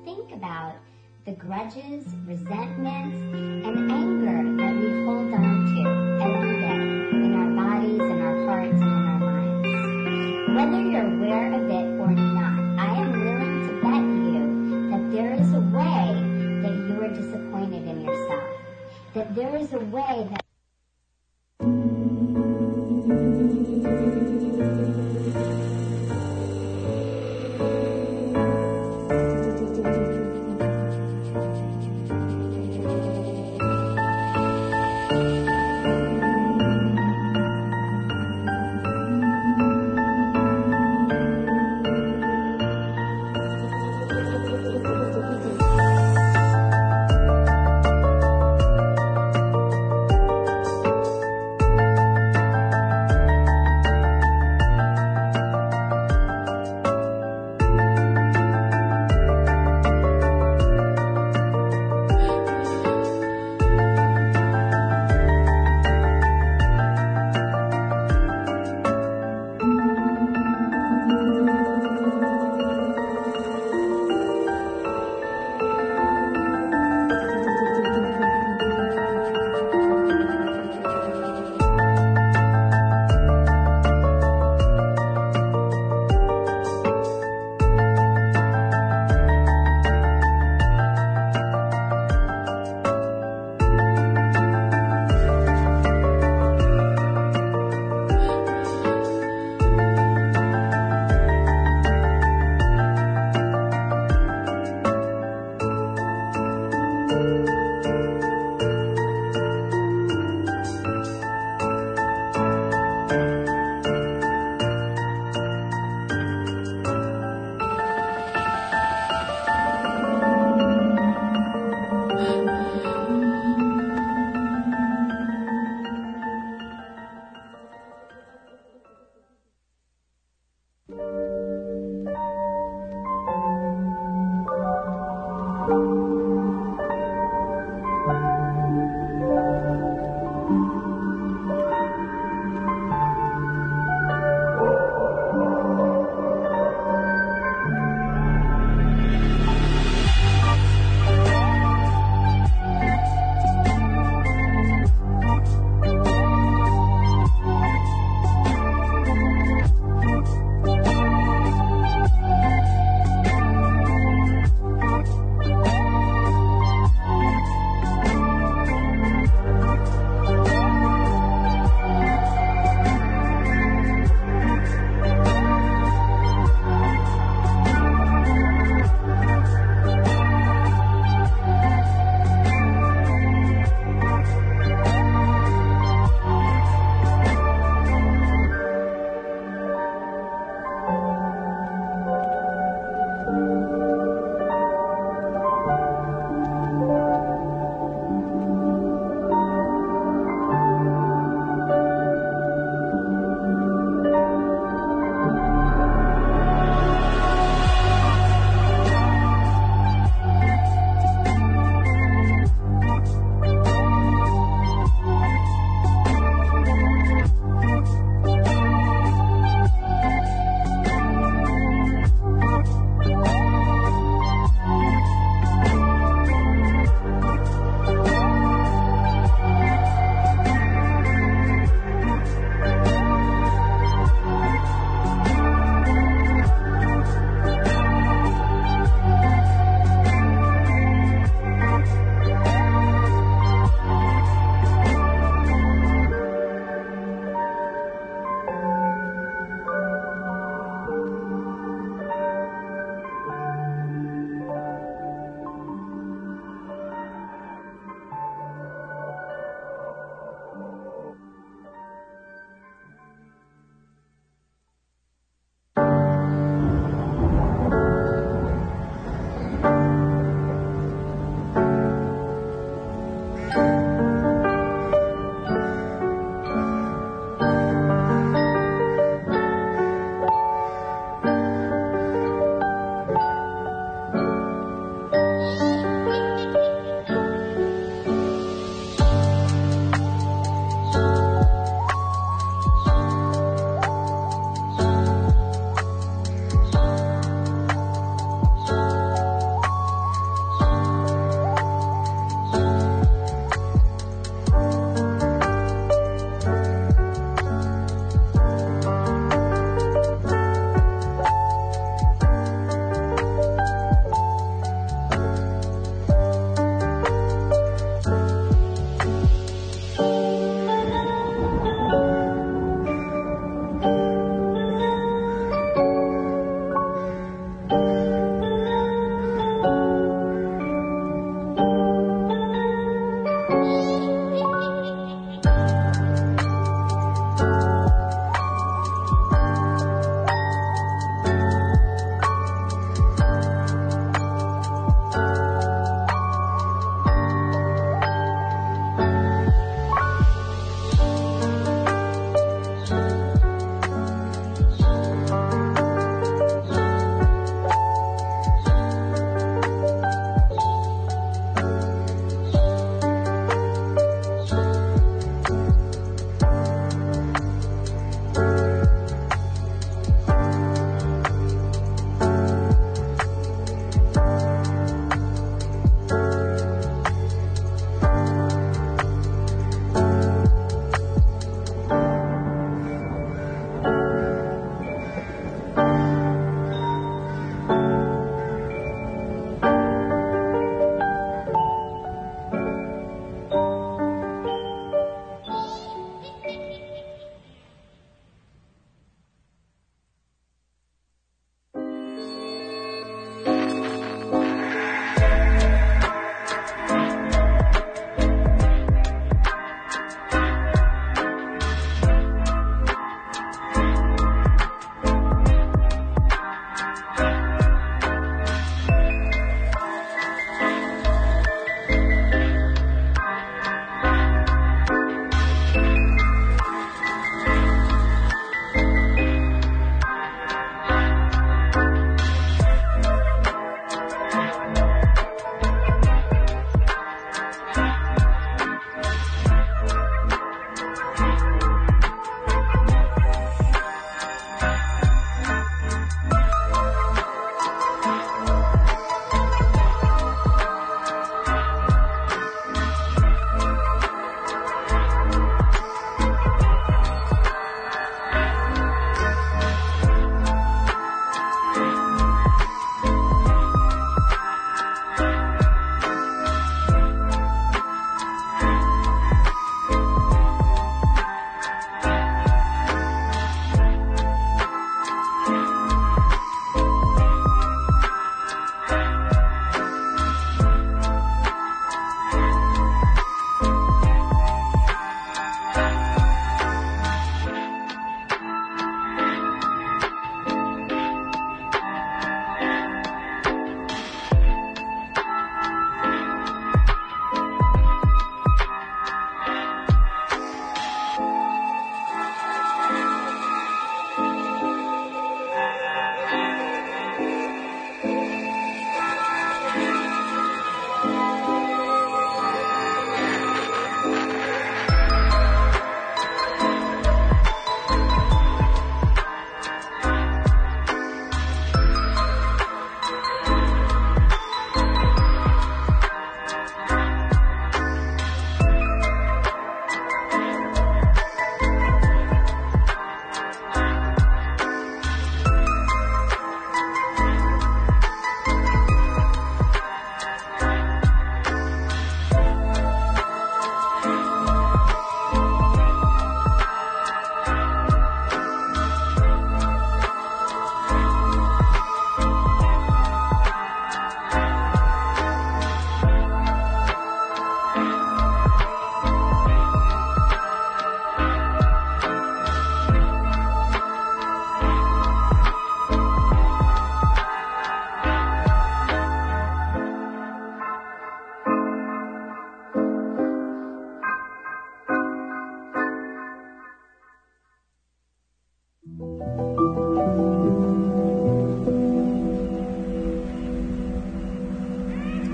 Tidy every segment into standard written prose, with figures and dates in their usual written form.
think about the grudges, resentments, and anger that we hold on to every day in our bodies, in our hearts, and in our minds. Whether you're aware of it or not, I am willing to bet you that there is a way that you are disappointed in yourself. That there is a way that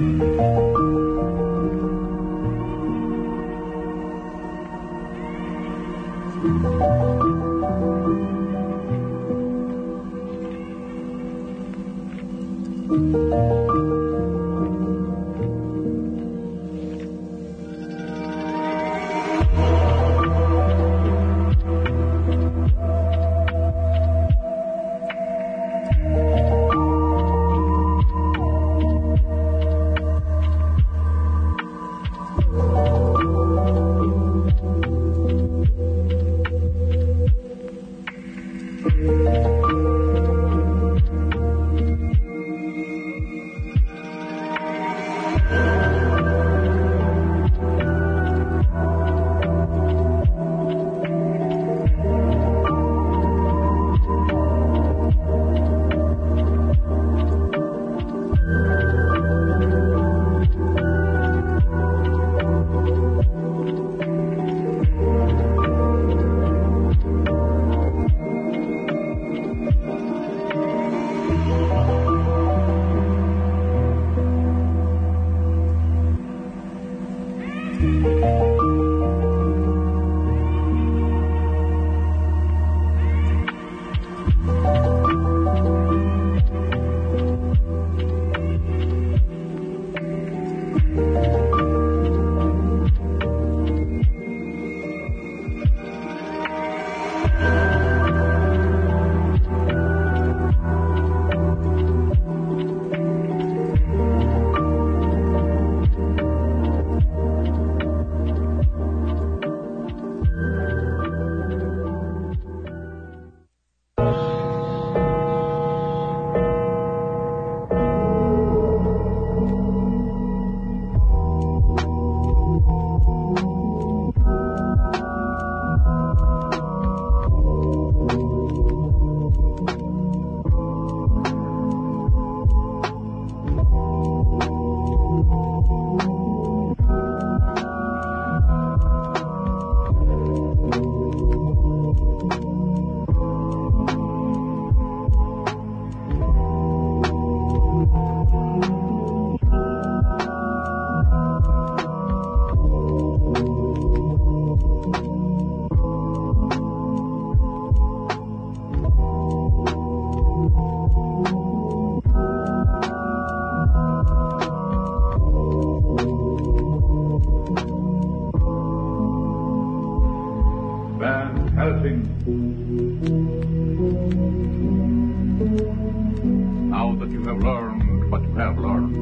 Now that you have learned what you have learned,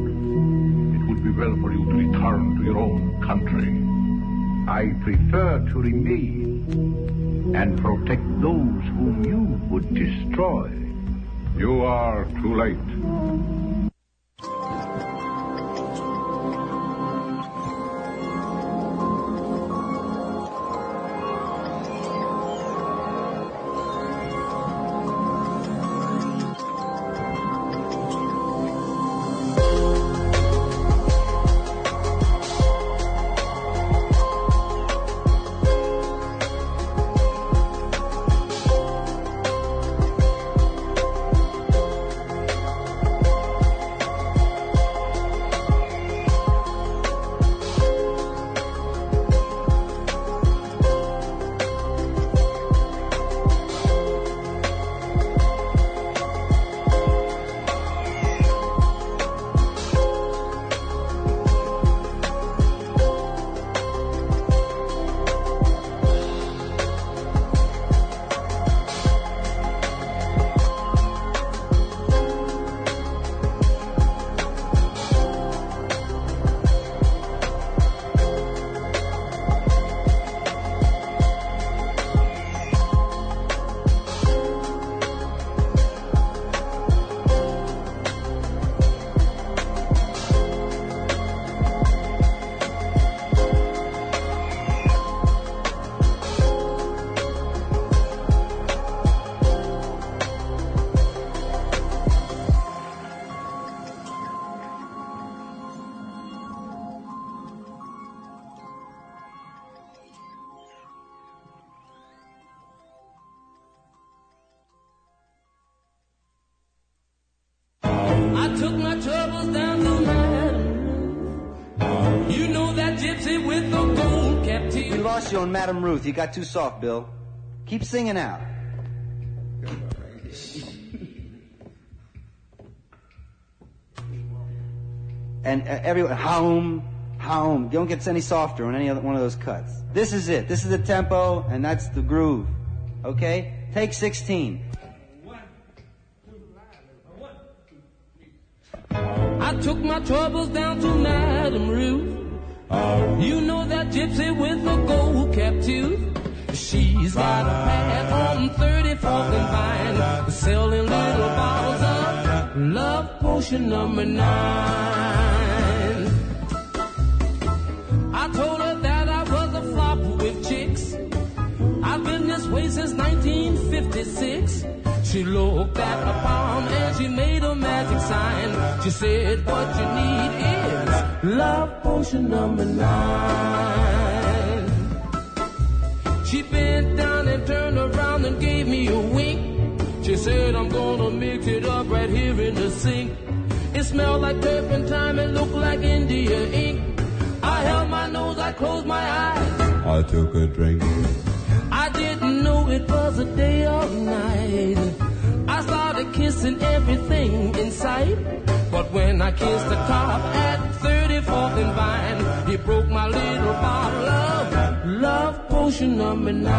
it would be well for you to return to your own country. I prefer to remain and protect those whom you would destroy. You are too late. I took my troubles down to Manhattan. Horacio and Madame Ruth. You got too soft, Bill. Keep singing out. And everyone, home. You don't get any softer on any other one of those cuts. This is it. This is the tempo, and that's the groove. Okay? Take 16. I took my troubles down to Madame Ruth. You know that gypsy with the gold cap tooth. She's got a pad on 34th and Vine, selling little bottles of love potion number 9. I told her that I was a flop with chicks. I've been this way since 1956. She looked at my palm and she made a magic sign. She said, what you need is love potion number 9. She bent down and turned around and gave me a wink. She said, I'm gonna mix it up right here in the sink. It smelled like turpentine and looked like India ink. I held my nose, I closed my eyes. I took a drink. I didn't know it was a day or night. I started kissing everything in sight. But when I kissed the top at 34th and Vine, he broke my little bottle of love potion number 9.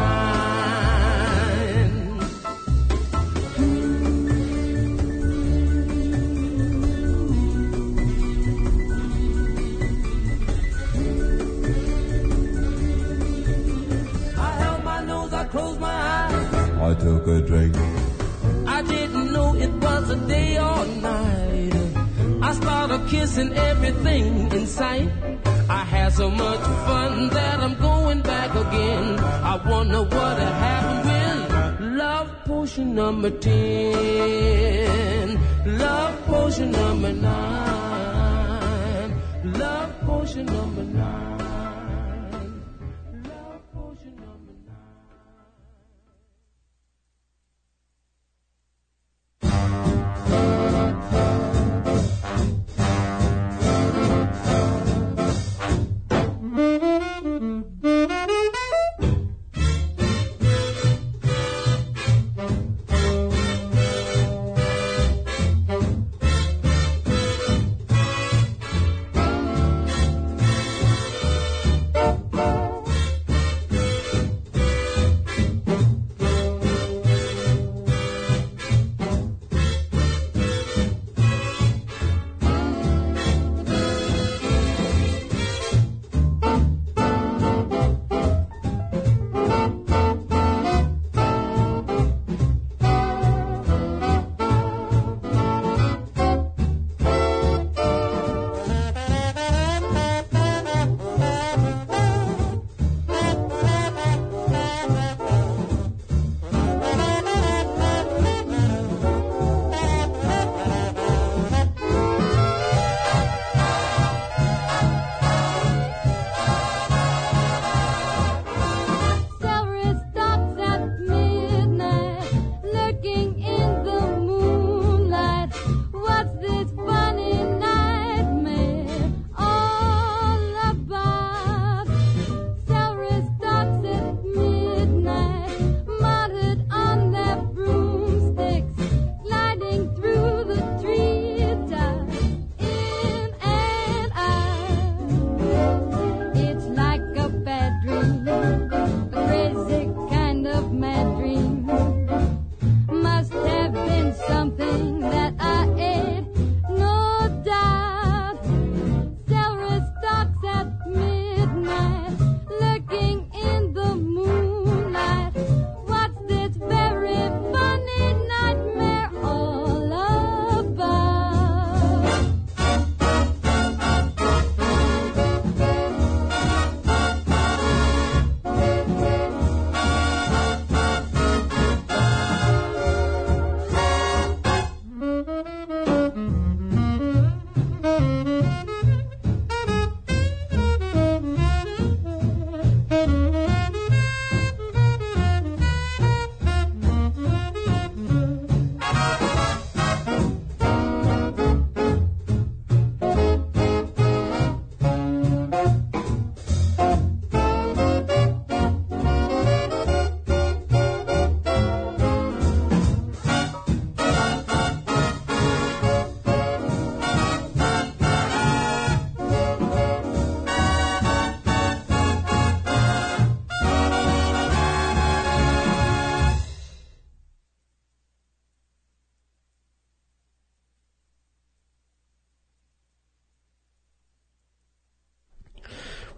Closed my eyes. I took a drink. I didn't know it was a day or night. I started kissing everything in sight. I had so much fun that I'm going back again. I wonder what had happened with love potion number 10. Love potion number 9. Love potion number 9. Love potion number 9.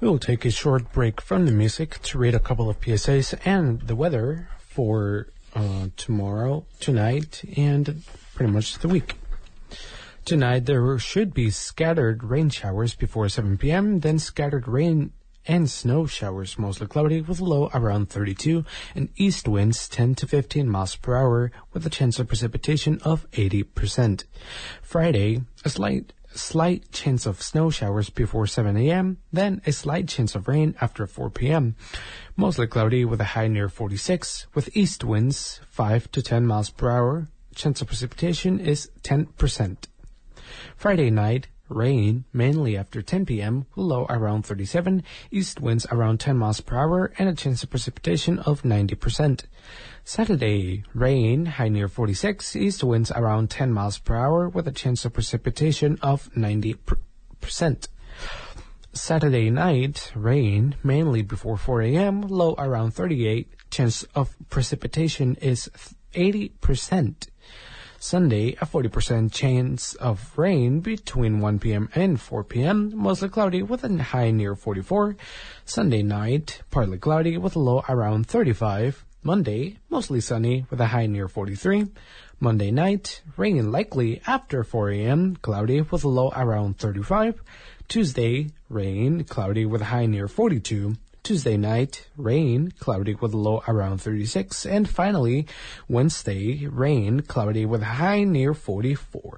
We'll take a short break from the music to read a couple of PSAs and the weather for tomorrow, tonight, and pretty much the week. Tonight, there should be scattered rain showers before 7 p.m., then scattered rain and snow showers, mostly cloudy, with a low around 32, and east winds 10 to 15 miles per hour, with a chance of precipitation of 80%. Friday, a slight chance of snow showers before 7 a.m., then a slight chance of rain after 4 p.m. Mostly cloudy with a high near 46, with east winds 5 to 10 miles per hour. Chance of precipitation is 10%. Friday night, rain, mainly after 10 p.m., low around 37, east winds around 10 miles per hour, and a chance of precipitation of 90%. Saturday, rain, high near 46, east winds around 10 miles per hour, with a chance of precipitation of 90%. Saturday night, rain, mainly before 4 a.m., low around 38, chance of precipitation is 80%. Sunday, a 40% chance of rain between 1 p.m. and 4 p.m., mostly cloudy with a high near 44. Sunday night, partly cloudy with a low around 35. Monday, mostly sunny with a high near 43. Monday night, rain likely after 4 a.m., cloudy with a low around 35. Tuesday, rain, cloudy with a high near 42. Tuesday night, rain, cloudy with a low around 36. And finally, Wednesday, rain, cloudy with a high near 44.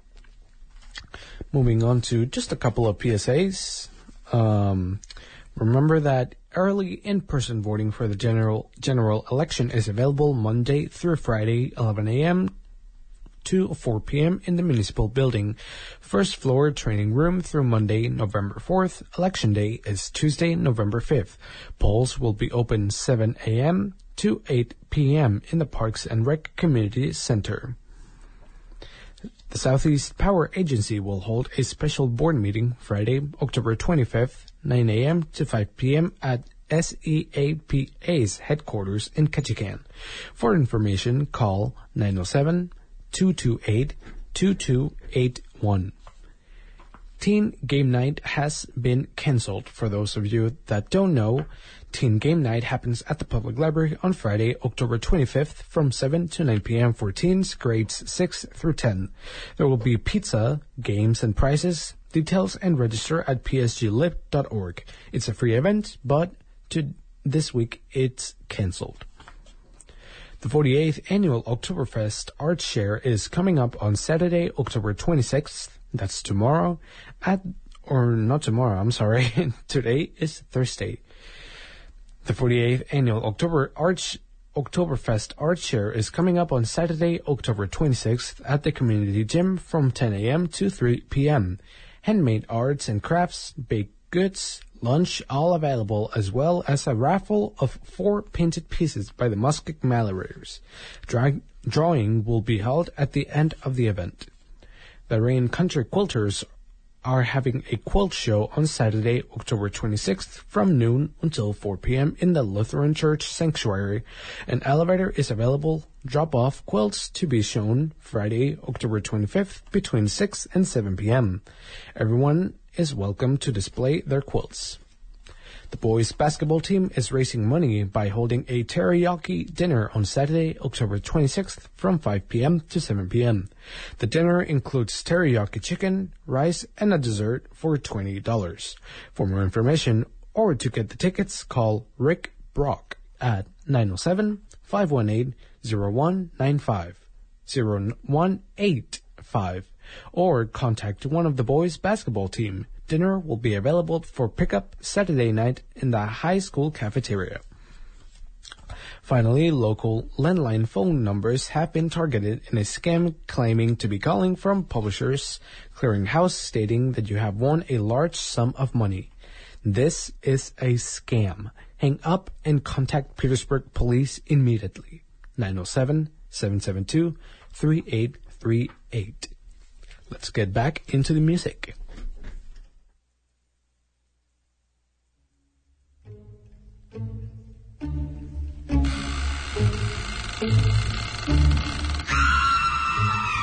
Moving on to just a couple of PSAs. Remember that early in-person voting for the general election is available Monday through Friday, 11 a.m. to 4 p.m. in the municipal building. First floor training room through Monday, November 4th. Election day is Tuesday, November 5th. Polls will be open 7 a.m. to 8 p.m. in the Parks and Rec Community Center. The Southeast Power Agency will hold a special board meeting Friday, October 25th, 9 a.m. to 5 p.m. at SEAPA's headquarters in Ketchikan. For information, call 907-228-2281. Teen Game Night has been canceled. For those of you that don't know, Teen Game Night happens at the Public Library on Friday, October 25th from 7 to 9 p.m. for teens grades 6 through 10. There will be pizza, games, and prizes. Details and register at psglip.org. It's a free event, but this week it's canceled. The 48th Annual Oktoberfest Art Share is coming up on Saturday, October 26th. That's tomorrow. Today is Thursday. The 48th Annual Oktoberfest Art Share is coming up on Saturday, October 26th at the Community Gym from 10 a.m. to 3 p.m. Handmade arts and crafts, baked goods, lunch, all available, as well as a raffle of 4 painted pieces by the Muskeg Mallorators. Drawing will be held at the end of the event. The Rain Country Quilters are having a quilt show on Saturday, October 26th from noon until 4 p.m. in the Lutheran Church Sanctuary. An elevator is available. Drop-off quilts to be shown Friday, October 25th between 6 and 7 p.m. Everyone is welcome to display their quilts. The boys' basketball team is raising money by holding a teriyaki dinner on Saturday, October 26th from 5 p.m. to 7 p.m. The dinner includes teriyaki chicken, rice, and a dessert for $20. For more information or to get the tickets, call Rick Brock at 907-518-0195 or contact one of the boys' basketball team. Dinner will be available for pickup Saturday night in the high school cafeteria. Finally, local landline phone numbers have been targeted in a scam claiming to be calling from Publishers Clearinghouse stating that you have won a large sum of money. This is a scam. Hang up and contact Petersburg Police immediately. 907-772-3838. Let's get back into the music.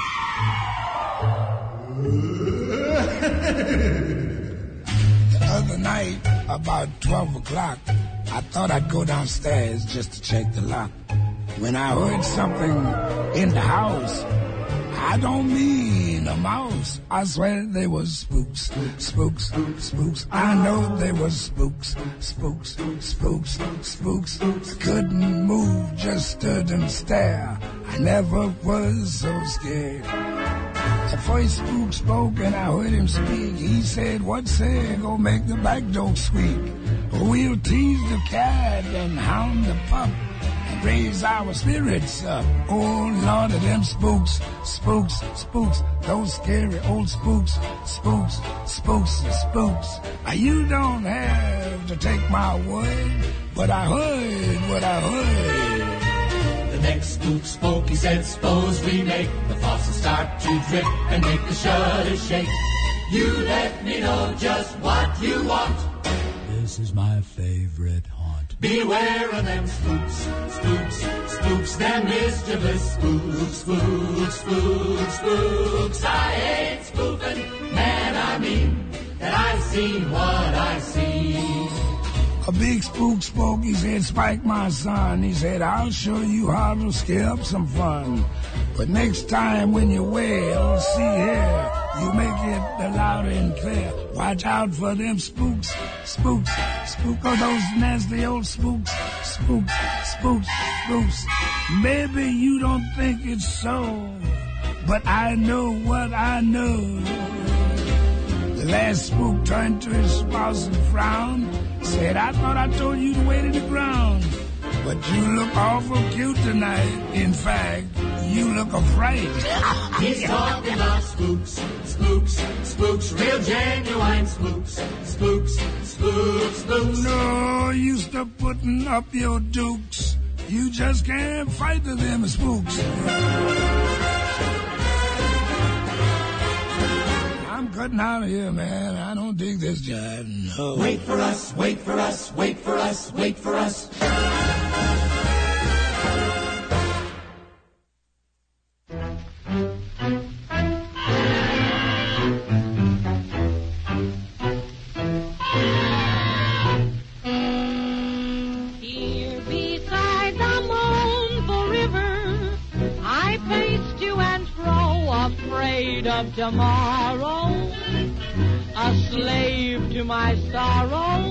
I'm a other night, about 12 o'clock, I thought I'd go downstairs just to check the lock. When I heard something in the house, I don't mean a mouse. I swear they was spooks, spooks, spooks. I know they was spooks, spooks, spooks, spooks. Couldn't move, just stood and stare. I never was so scared. The first spook spoke and I heard him speak. He said, what say, go make the back door squeak. We'll tease the cat and hound the pup and raise our spirits up. Oh, Lord of them spooks, spooks, spooks. Those scary old spooks, spooks, spooks, spooks. You don't have to take my word, but I heard what I heard. The next spook spoke, he said, suppose we make the faucet start to drip and make the shutters shake. You let me know just what you want. This is my favorite haunt. Beware of them spooks, spooks, spooks, them mischievous spooks, spooks, spooks, spooks. I hate spoofing, man, I mean that I've seen what I see. A big spook spoke, he said, Spike, my son. He said, I'll show you how to scare up some fun. But next time when you wail, see here, you make it loud and clear. Watch out for them spooks, spooks, spooks. Oh, those nasty old spooks, spooks, spooks, spooks. Maybe you don't think it's so, but I know what I know. The last spook turned to his spouse and frowned. Said, I thought I told you to wait in the ground. But you look awful cute tonight. In fact, you look afraid. He's talking about spooks, spooks, spooks, real genuine spooks, spooks, spooks, spooks. No, you stop putting up your dukes. You just can't fight to them spooks. I'm cutting out of here, man. I don't dig this jive, no. Wait for us, wait for us, wait for us, wait for us. Here beside the mournful river, I paced to and fro, afraid of tomorrow, a slave to my sorrow.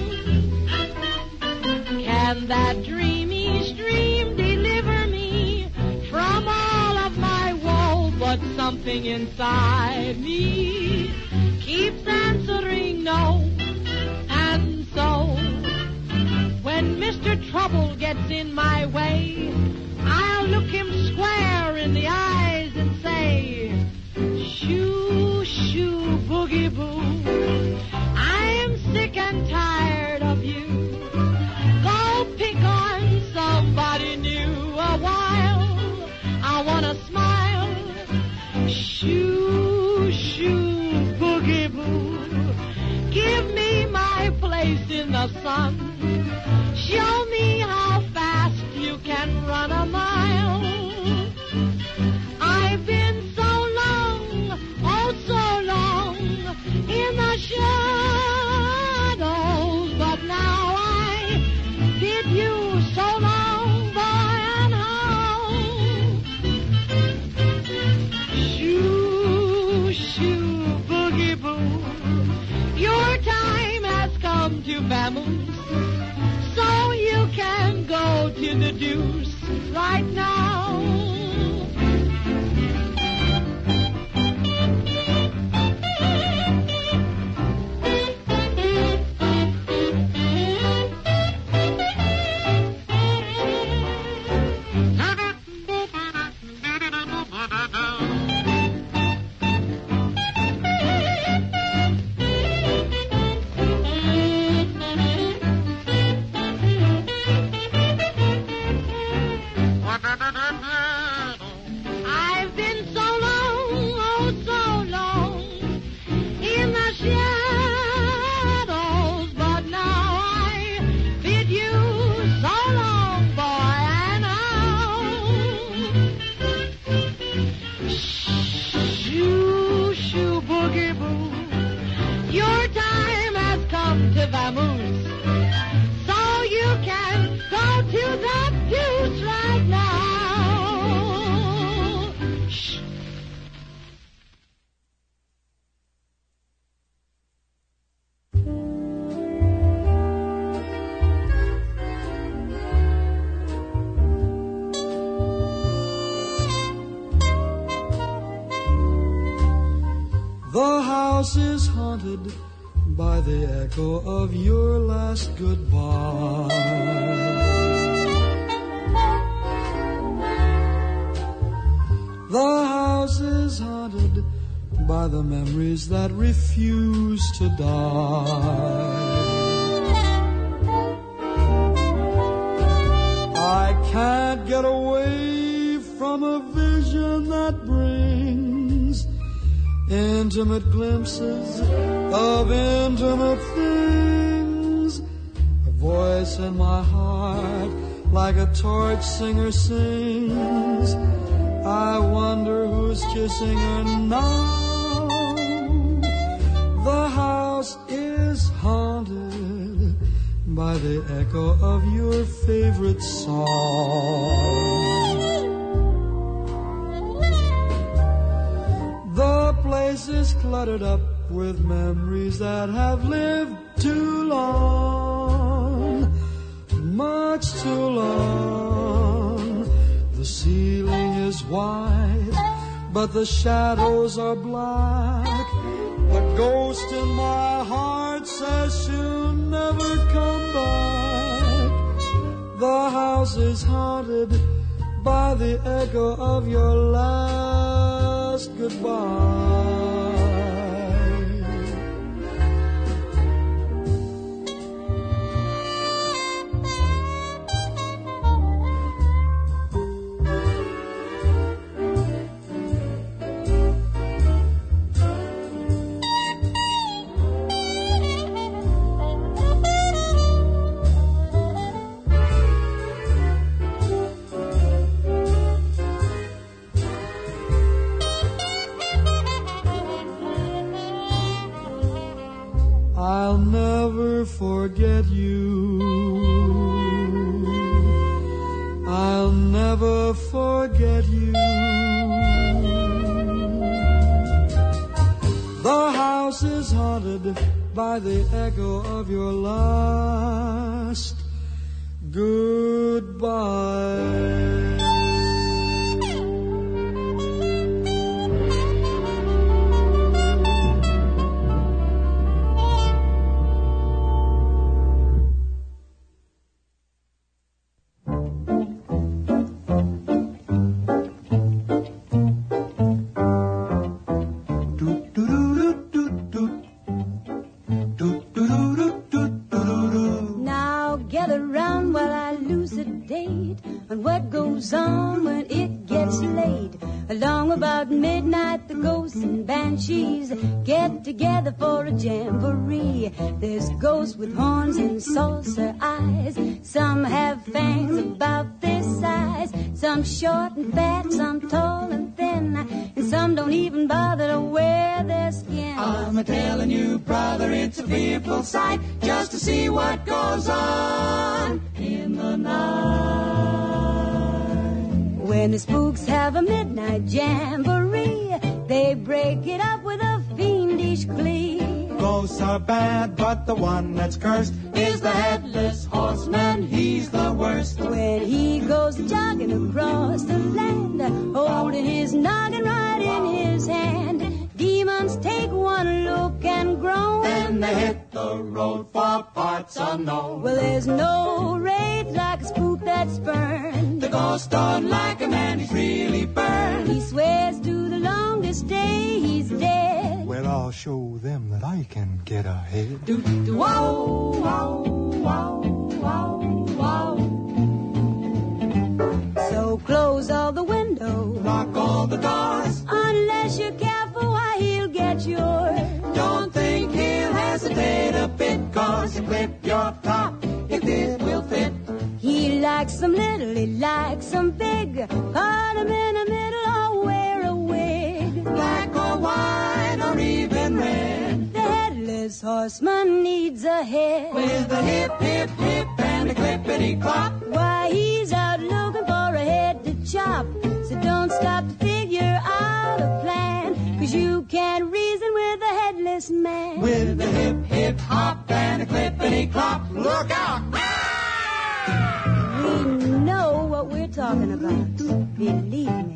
Can that dreamy stream deliver me from all of my woe? But something inside me keeps answering no. And so, when Mr. Trouble gets in my way, I'll look him square in the eyes and say, shoo, shoo, boogie boo, I'm sick and tired of you. Go pick on somebody new a while. I want to smile. Shoo, shoo, boogie boo, give me my place in the sun. Show me how fast you can run a mile. I've been so long, oh so long, in the shadows, but now I bid you so long, boy and how. Shoo, shoo, boogie boo, your time has come to vamoose, so you can go to the deuce right now. the vamoose. So you can go to the deuce right now. Shh. The house is haunted by the echo of your last goodbye. The house is haunted by the memories that refuse to die. I can't get away from a vision that brings intimate glimpses of intimate things. A voice in my heart like a torch singer sings. I wonder who's kissing her now. The house is haunted by the echo of your favorite song. The place is cluttered up with memories that have lived too long, much too long. The ceiling is white, but the shadows are black. The ghost in my heart says she'll never come back. The house is haunted by the echo of your last goodbye. I'll never forget you. I'll never forget you. The house is haunted by the echo of your last goodbye. Now gather round while I elucidate on what goes on when it gets late. Along about midnight, the ghosts and banshees get together for a jamboree. There's ghosts with horns and saucer eyes. Some have fangs about this size. Some short and fat, some tall and thin, and some don't even bother to wear their skin. I'm a-telling you, brother, it's a fearful sight just to see what goes on in the night. When the spooks have a midnight jamboree, they break it up with a fiendish glee. Ghosts are bad, but the one that's cursed is the headless horseman. He's the worst. When he goes jogging across the land, holding his noggin right in his hand, demons take one look and groan. Then they hit the road for parts unknown. Well, there's no rage like a spook that's burned. The ghost don't like a man, he's really burned. He swears to the longest day he's dead. Well, I'll show them that I can get ahead. Wow, wow, wow, wow, wow. So close all the windows, lock all the doors. Unless you're careful, why he'll get yours. Don't think he'll hesitate a bit, cause you clip your top if it will fit. He likes some little, he likes some big. Part him in the middle or wear a wig. Black or white or even red. The headless this horseman needs a head. With a hip, hip, hip and a clippity-clop. Why, he's out looking for a head to chop. So don't stop to figure out a plan, 'cause you can't reason with a headless man. With a hip, hip, hop and a clippity-clop. Look out! We know what we're talking about. Believe me.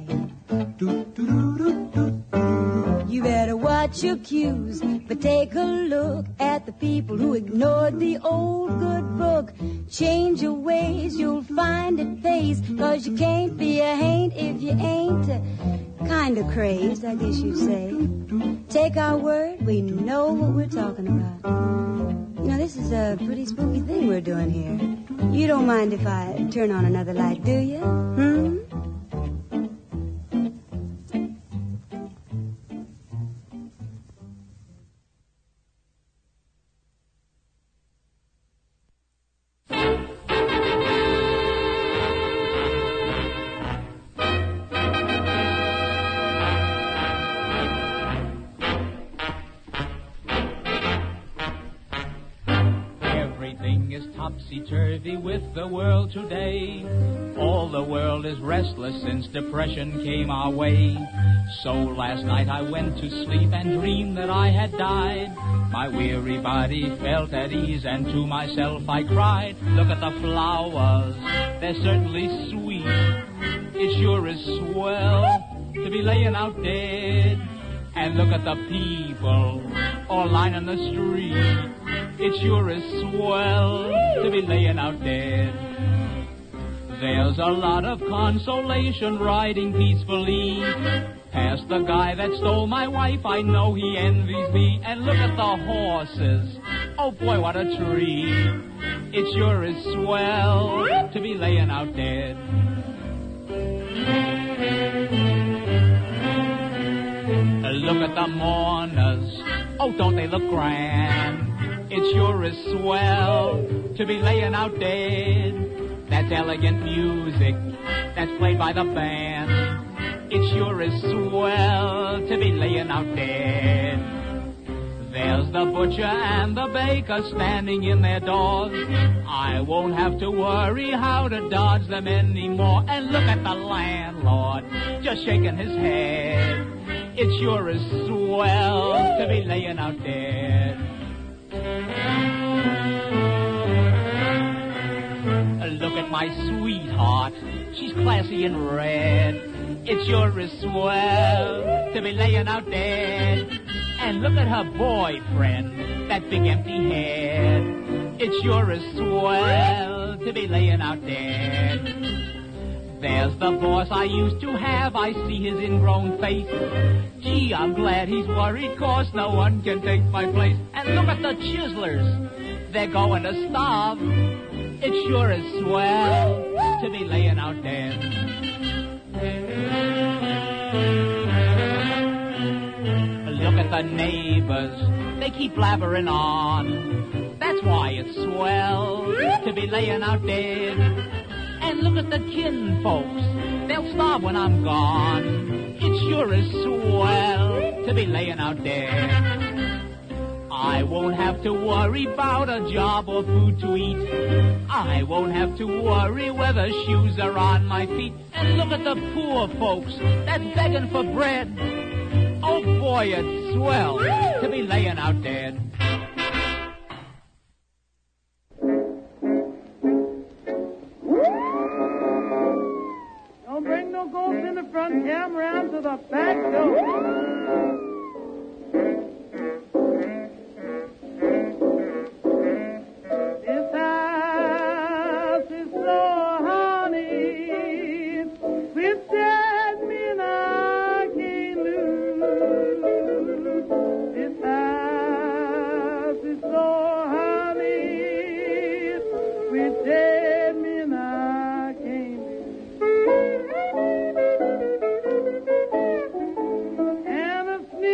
You better watch your cues, but take a look at the people who ignored the old good book. Change your ways, you'll find it pays, 'cause you can't be a haint if you ain't kind of crazed, I guess you'd say. Take our word, we know what we're talking about. You know, this is a pretty spooky thing we're doing here. You don't mind if I turn on another light, do you? Topsy-turvy with the world today. All the world is restless since depression came our way. So last night I went to sleep and dreamed that I had died. My weary body felt at ease and to myself I cried, look at the flowers, they're certainly sweet. It sure is swell to be laying out dead. And look at the people all lining the street. It sure is swell to be laying out dead. There's a lot of consolation riding peacefully past the guy that stole my wife. I know he envies me. And look at the horses. Oh boy, what a treat. It sure is swell to be laying out dead. Look at the mourners. Oh, don't they look grand? It sure is swell to be laying out dead. That's elegant music that's played by the band. It sure is swell to be laying out dead. There's the butcher and the baker standing in their doors. I won't have to worry how to dodge them anymore. And look at the landlord just shaking his head. It sure is swell to be laying out dead. Look at my sweetheart, she's classy in red. It sure is swell to be laying out dead. And look at her boyfriend, that big empty head. It sure is swell to be laying out dead. There's the boss I used to have, I see his ingrown face. Gee, I'm glad he's worried, 'cause no one can take my place. And look at the chiselers, they're going to starve. It sure is swell to be laying out dead. Look at the neighbors, they keep blabbering on. That's why it's swell to be laying out dead. And look at the kin folks, they'll starve when I'm gone. It sure is swell to be laying out dead. I won't have to worry about a job or food to eat. I won't have to worry whether shoes are on my feet. And look at the poor folks that's begging for bread. Oh boy, it's swell to be laying out dead. Don't bring no ghosts in the front, come round to the back door. This house is so honey, with dead men I can't lose. This house is so honey, with dead men I can't lose. And a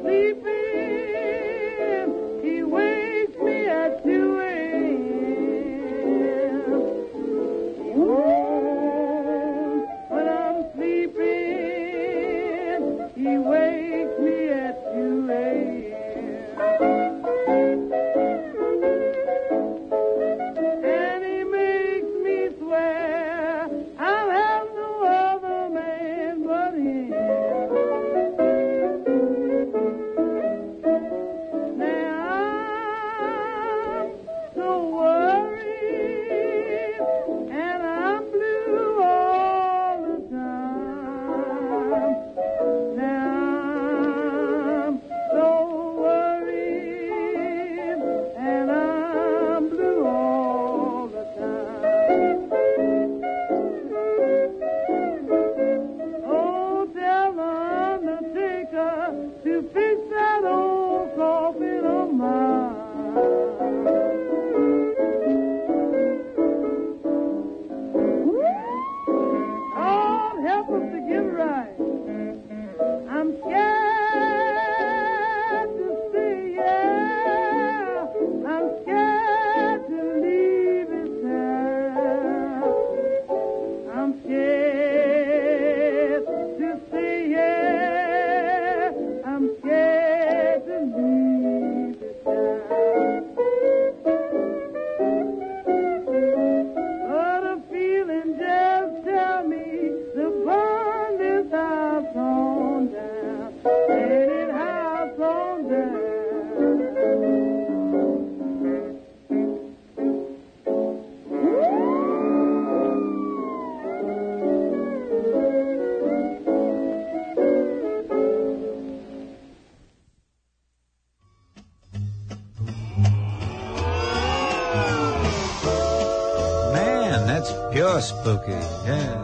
sleeping, he wakes me at 2 a.m. When I'm sleeping, he wakes me at 2 a.m. And he makes me swear I'll have no other man but him. Now I'm so worried and I'm blue all the time. Now I'm so worried and I'm blue all the time. Oh, tell the undertaker to fix that old coffin of mine. God help us to get right. I'm scared to see, yeah. I'm scared to leave this town. I'm scared to see, yeah. I'm scared to leave this town. But a feeling just tell me to burn this house on down. Let it house on down. Man, that's pure spooky, yeah.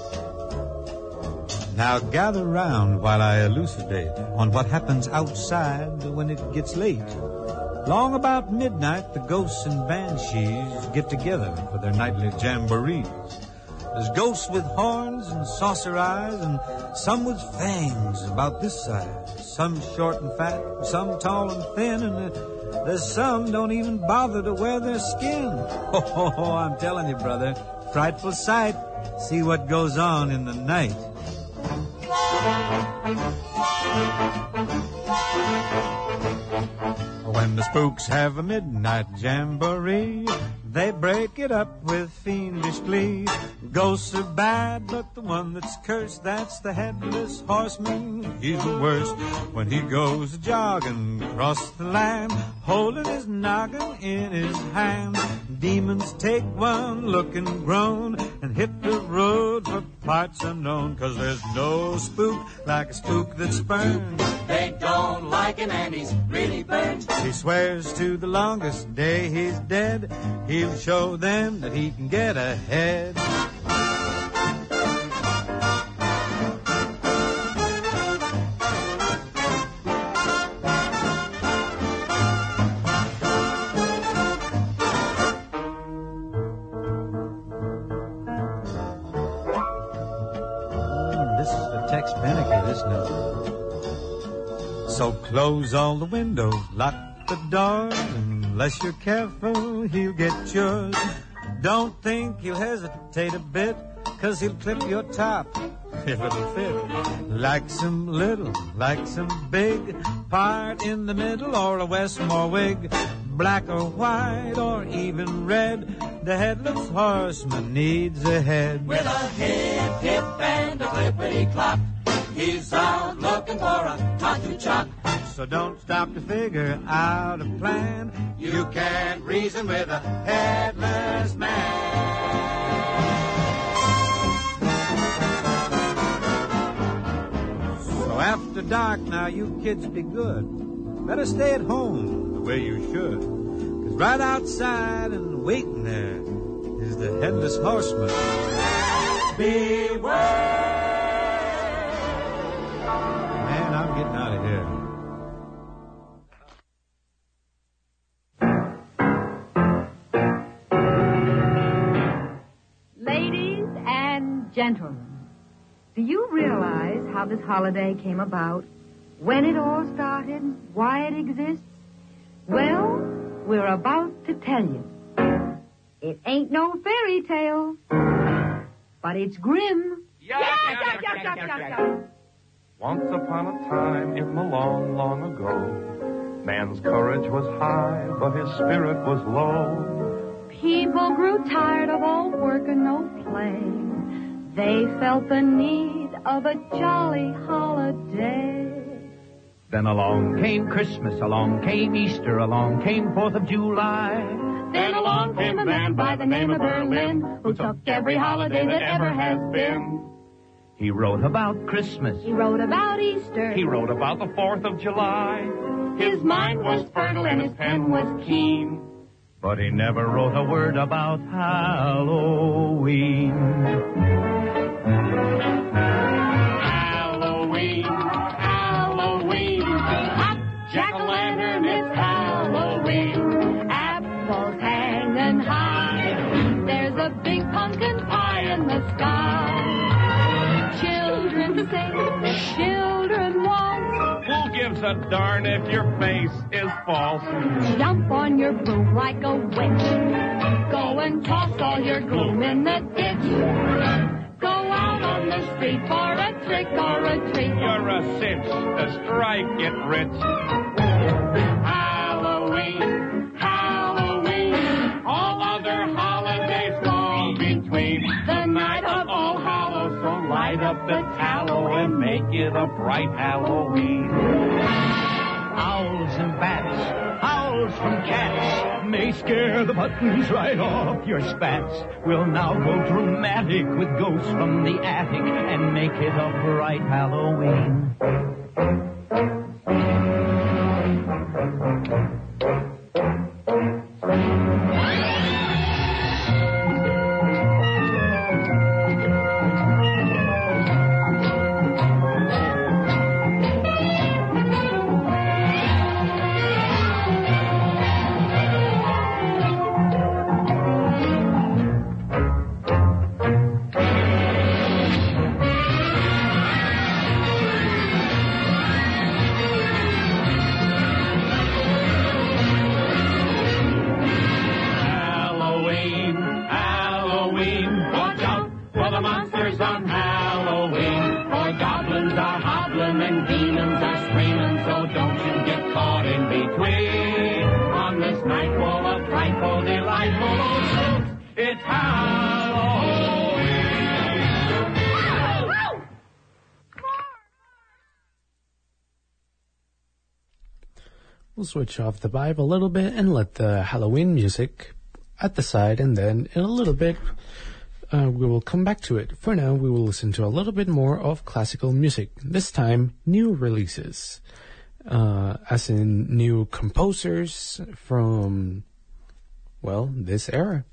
Now gather round while I elucidate on what happens outside when it gets late. Long about midnight, the ghosts and banshees get together for their nightly jamborees. There's ghosts with horns and saucer eyes, and some with fangs about this size. Some short and fat, some tall and thin, and there's some don't even bother to wear their skin. Oh, I'm telling you, brother, frightful sight. See what goes on in the night. When the spooks have a midnight jamboree, they break it up with fiendish glee. Ghosts are bad, but the one that's cursed, that's the headless horseman. He's the worst when he goes jogging across the land, holding his noggin in his hand. Demons take one look and groan and hit the road for parts unknown, 'cause there's no spook like a spook that's burned. They don't like him and he's really burned. He swears to the longest day he's dead, he'll show them that he can get ahead. This is for Tex Beneke, this note. So close all the windows, lock the doors, unless you're careful, he'll get yours. Don't think he'll hesitate a bit, 'cause he'll clip your top if it'll fit. Like some little, like some big, part in the middle or a Westmore wig. Black or white or even red, the headless horseman needs a head. With a hip, hip, and a clippity-clop, he's out looking for a tot to chop. So don't stop to figure out a plan. You can't reason with a headless man. So after dark now, you kids be good. Better stay at home the way you should. 'Cause right outside and waiting there is the headless horseman. Beware! Man, I'm getting out of here. Ladies and gentlemen, do you realize how this holiday came about? When it all started? and why it exists? Well, we're about to tell you. It ain't no fairy tale, but it's grim. Once upon a time in the long, long ago, man's courage was high, but his spirit was low. People grew tired of all work and no play. They felt the need of a jolly holiday. Then along came Christmas, along came Easter, along came 4th of July. Then along came a man by the name of Berlin, who took every holiday that ever has been. He wrote about Christmas. He wrote about Easter. He wrote about the 4th of July. His mind was fertile and his pen was keen. But he never wrote a word about Halloween. Halloween, Halloween. Hot jack-o'-lantern, it's Halloween. Apples hanging high. There's a big pumpkin pie in the sky. Children sing, children waltz. Who gives a darn if your face is false? Jump on your broom like a witch. Go and toss all your gloom in the ditch. Go out on the street for a trick or a treat. You're a cinch to strike it rich. Halloween, Halloween. All other holidays fall between. The night of All Hallows, so Light up the tallow and make it a bright Halloween. Owls and bats, howls from cats, may scare the buttons right off your spats. We'll now go dramatic with ghosts from the attic and make it a bright Halloween. We'll switch off the vibe a little bit and let the Halloween music at the side, and then in a little bit we will come back to it. For now, we will listen to a little bit more of classical music, this time new releases, as in new composers from, well, this era.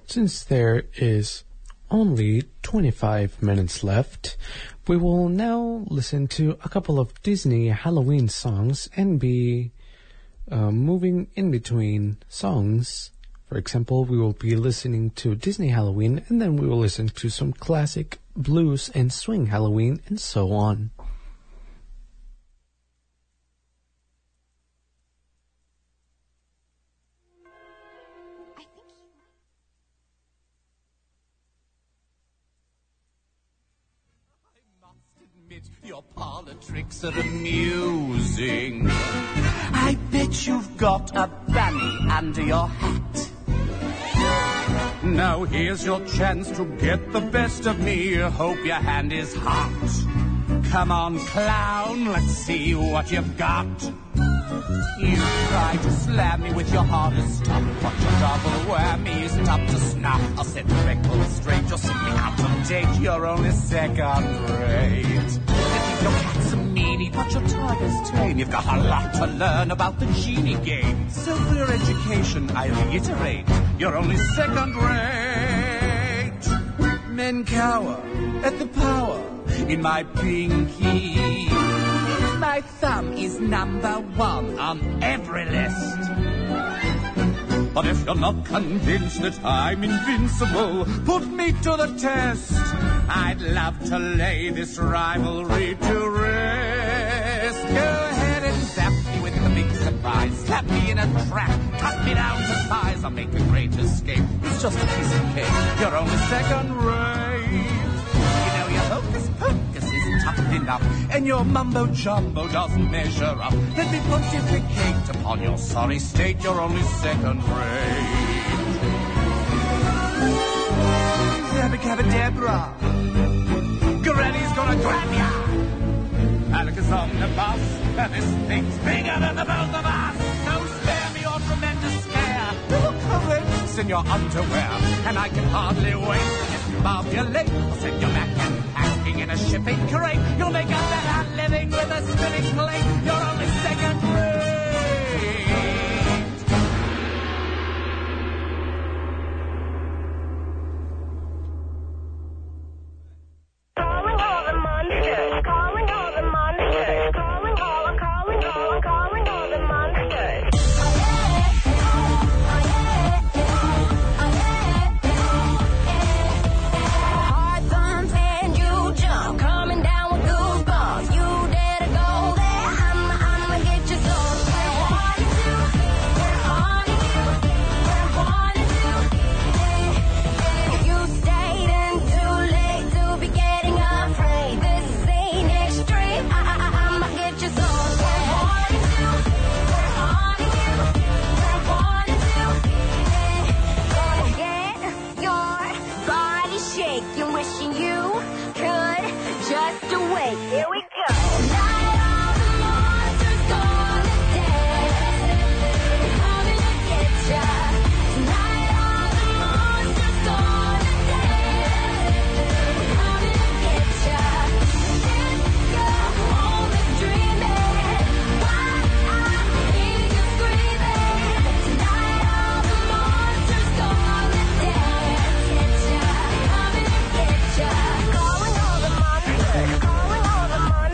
Since there is only 25 minutes left, we will now listen to a couple of Disney Halloween songs and be moving in between songs. For example, we will be listening to Disney Halloween, and then we will listen to some classic blues and swing Halloween, and so on. Your parlor tricks are amusing. I bet you've got a bunny under your hat. Now here's your chance to get the best of me. Hope your hand is hot. Come on, clown, let's see what you've got. You try to slam me with your hardest stuff, but your double whammy is tough to snuff. I'll set the record straight, you're simply out of date. You're only second rate. Your cat's a meanie, but your tiger's tame. You've got a lot to learn about the genie game. So for your education, I reiterate, you're only second rate. Men cower at the power in my pinky. My thumb is number one on every list. But if you're not convinced that I'm invincible, put me to the test. I'd love to lay this rivalry to rest. Go ahead and zap me with the big surprise. Slap me in a trap, cut me down to size. I'll make a great escape. It's just a piece of cake. You're only second rate. You know your hocus pocus isn't tough enough, and your mumbo jumbo doesn't measure up. Let me pontificate upon your sorry state. You're only second rate. Abracadabra, Granny's gonna grab ya. Alaka's on the bus, and this thing's bigger than the both of us. So spare me your tremendous scare. Little currents in your underwear, and I can hardly wait to discombobulate. I'll send you back and packing in a shipping crate. You'll make a better living with a spinning plate. You're only second rate. Calling all the monsters.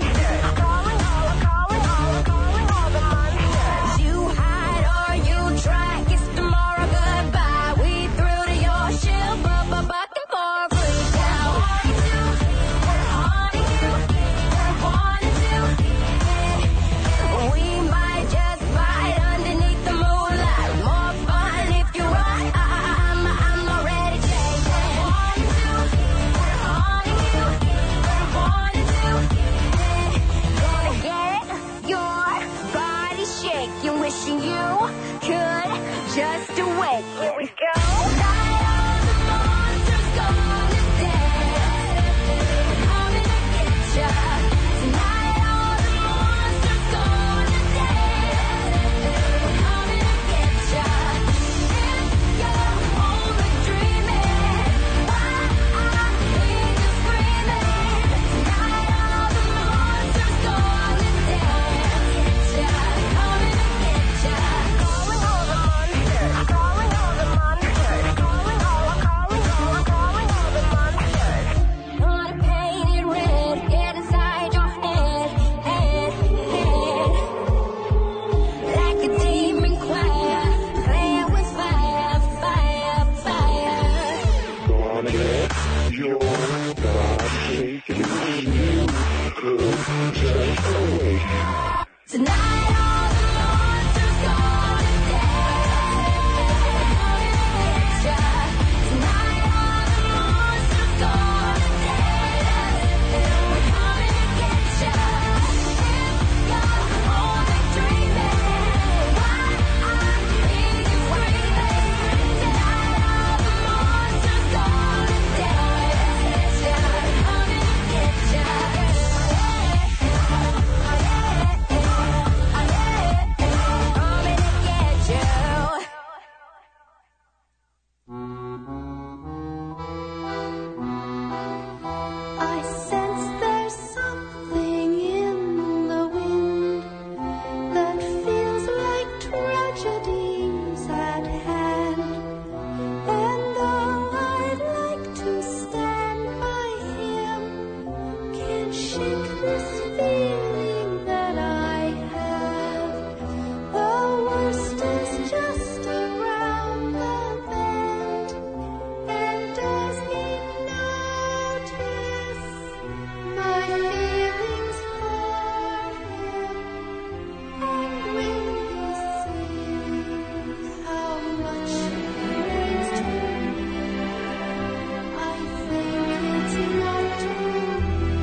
shake this feeling that I have. The worst is just around the bend. And does he notice my feelings for him? And will he see how much he means to me? I think it's not true.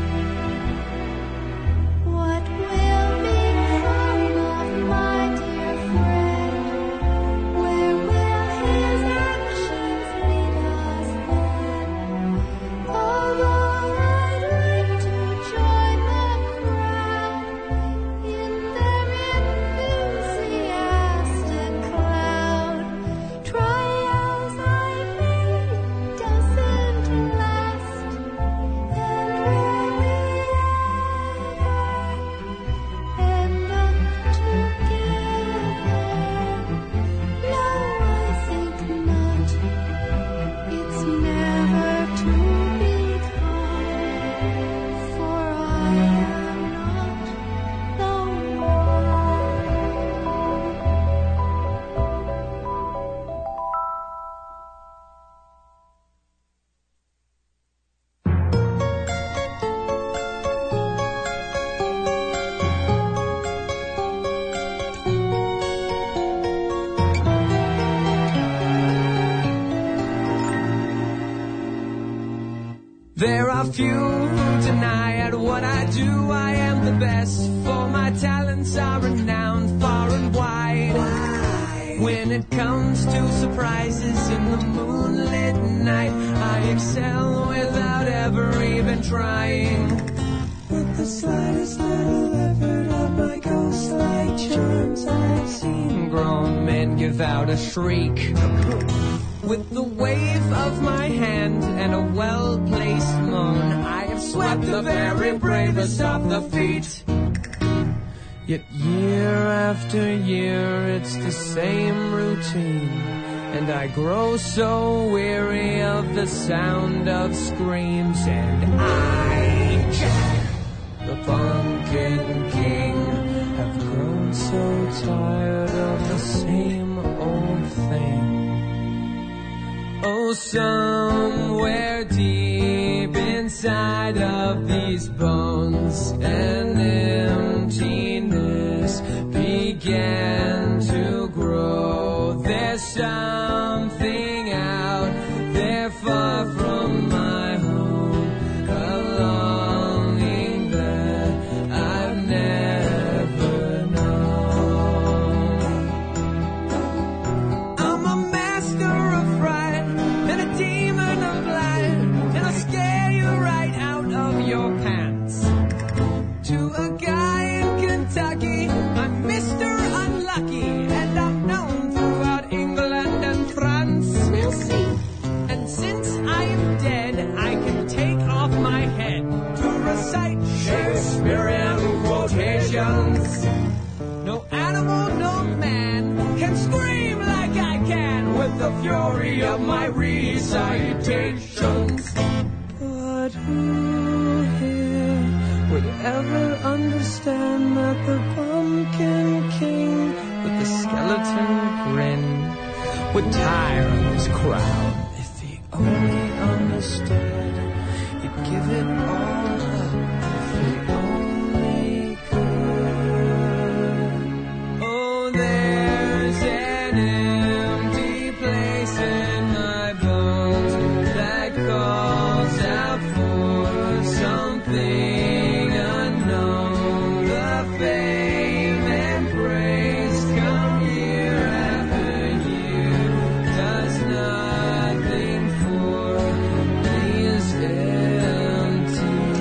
What will become of my dear friend? Where will his actions lead us then? Although I'd like to join the crowd in their enthusiastic cloud, try as I may, it doesn't last. And will we ever end up together? No, I think not. It's never to become, for I am not the one. There are few who deny at what I do. I am the best, for my talents are renowned far and wide. When it comes to surprises in the moonlit night, I excel without ever even trying. With the slightest little effort of my ghost-like charms, I have seen grown men give out a shriek. With the wave of my hand and a well-placed moan, I have swept the very bravest off the feet. Yet year after year it's the same routine, and I grow so weary of the sound of screams. And I, Jack, the Pumpkin King, have grown so tired of the same old thing. Oh, somewhere deep inside of these bones, an emptiness began to grow. There's something out there far from my home, a longing that I've never known. I'm a master of fright and a demon of light, and I'll scare you right out of your pants. To a guy in Kentucky, I'm Mr. Unlucky, and I'm known throughout England and France. We'll see. And since I am dead, I can take off my head to recite Shakespearean quotations. No animal, no man can scream like I can with the fury of my recitations. But who here would ever understand that the Pumpkin King with the skeleton grin would tire of his crowd if he only understood? He'd give it all up if he only could. Oh, there's an empty place in my bones that calls out for something unknown. The fame and praise come year after year, does nothing for these empty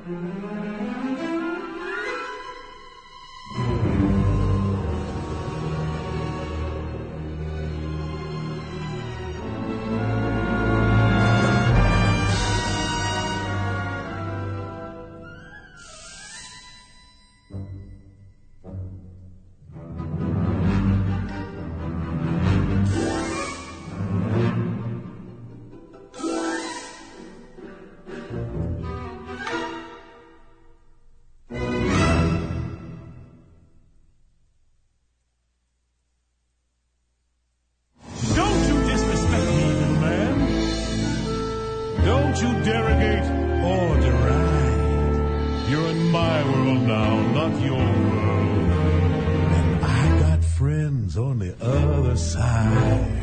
Don't you derogate or deride. You're in my world now, not your world. And I got friends on the other side.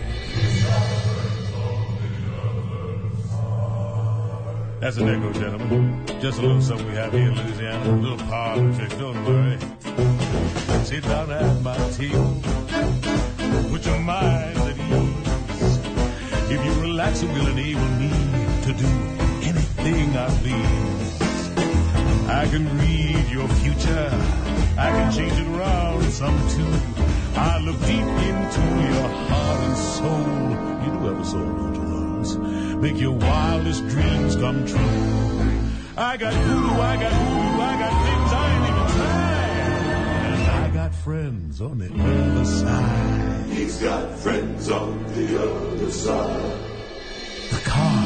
That's an echo, gentlemen. Just a little something we have here in Louisiana. A little politics, don't worry. Sit down at my table. Put your minds at ease. If you relax, it will enable me to do anything I please. I can read your future. I can change it around some too. I look deep into your heart and soul. You do have a soul, don't you, Lawrence? Make your wildest dreams come true. I got voodoo, I got voodoo, I got things I ain't even tried. And I got friends on the other side. He's got friends on the other side. The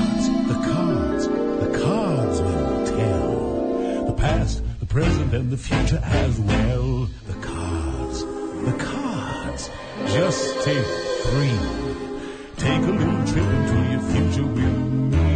cards will tell. The past, the present, and the future as well. The cards. Just take 3. Take a little trip into your future with me.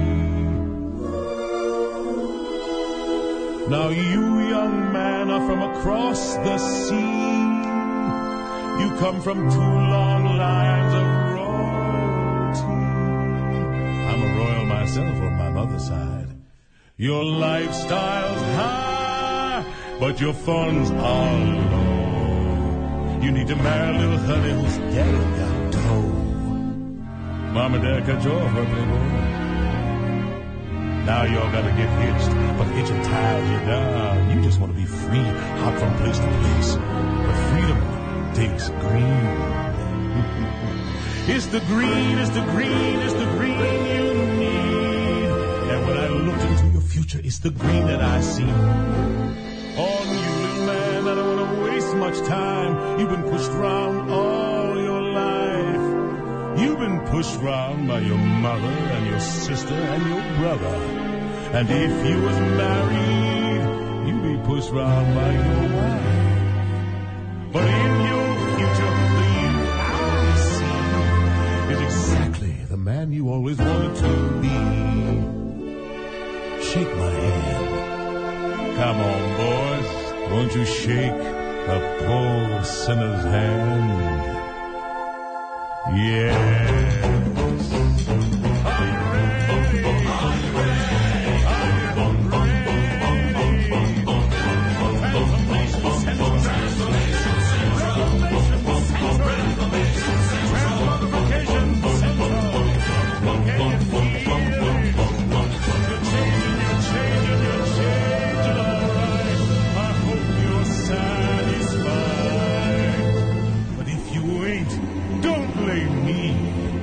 Now you, young man, are from across the sea. You come from 2 long lines of royalty. I'm a royal myself on my mother's side. Your lifestyle's high, but your funds are low. You need to marry a little honey who's daddy got dough. Mom and Dad cut you off, huh, playboy? Now y'all gotta get hitched, but hitching ties you down. You just want to be free, hop from place to place. But freedom takes green. It's the green you need. And when I looked into your future, it's the green that I see. On you, little man, I don't want to waste much time. You've been pushed around all your life. You've been pushed around by your mother and your sister and your brother. And if you was married, you'd be pushed around by your wife. But in your future, the you I see is exactly the man you always wanted to be. Shake my hand. Come on, boys. Won't you shake a poor sinner's hand? Yes. Don't blame me.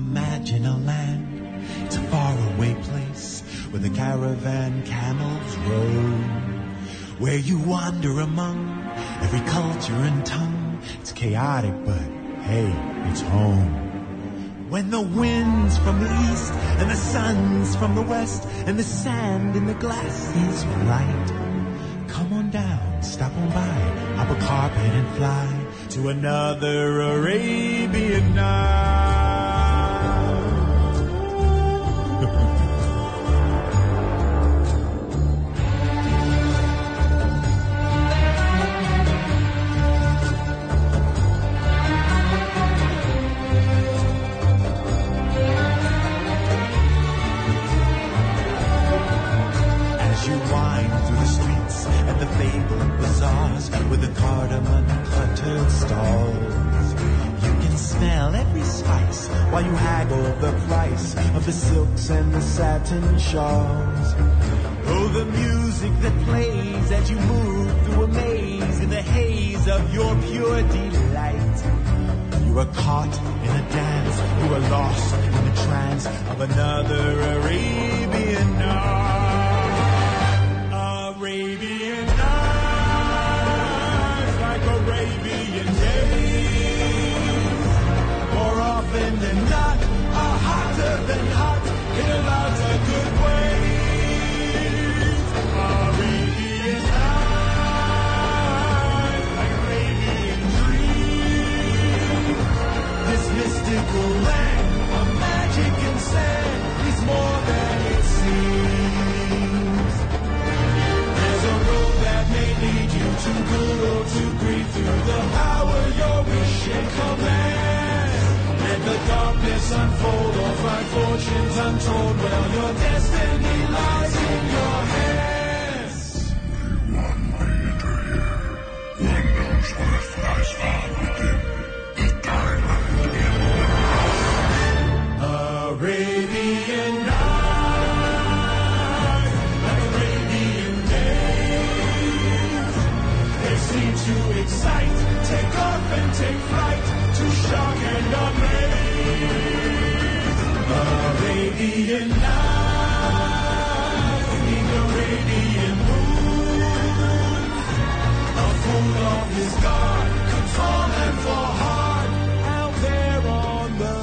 imagine a land. It's a faraway place where the caravan camels roam, where you wander among every culture and tongue. It's chaotic, but hey, it's home. When the wind's from the east and the sun's from the west and the sand in the glass is right, come on down, stop on by, hop a carpet and fly to another Arabian night. With the cardamom cluttered stalls, you can smell every spice while you haggle the price of the silks and the satin shawls. Oh, the music that plays as you move through a maze in the haze of your pure delight. You are caught in a dance, you are lost in the trance of another Arabian night. Arabian night. Arabian days, more often than not, are hotter than hot in a lot of good ways. Arabian nights, like Arabian dreams. This mystical land of magic and sand is more than it seems. There's a road that may lead you to good or to greed through the power your wish and command. Let the darkness unfold or find fortunes untold. Well, your destiny lies in your hands. One may enter here. One knows what lies far within. The diamond in the rough. Arabian night, like Arabian days. They seem to excite, take off and take flight, to shock and amaze. Arabian night, beneath the radiant moon, a fool off his guard could fall and fall hard out there on the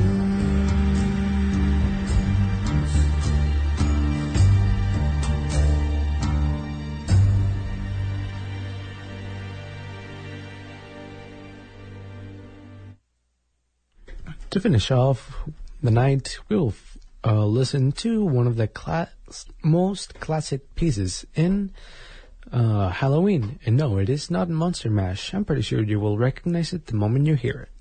To finish off the night, we'll listen to one of the most classic pieces in Halloween. And no, it is not Monster Mash. I'm pretty sure you will recognize it the moment you hear it.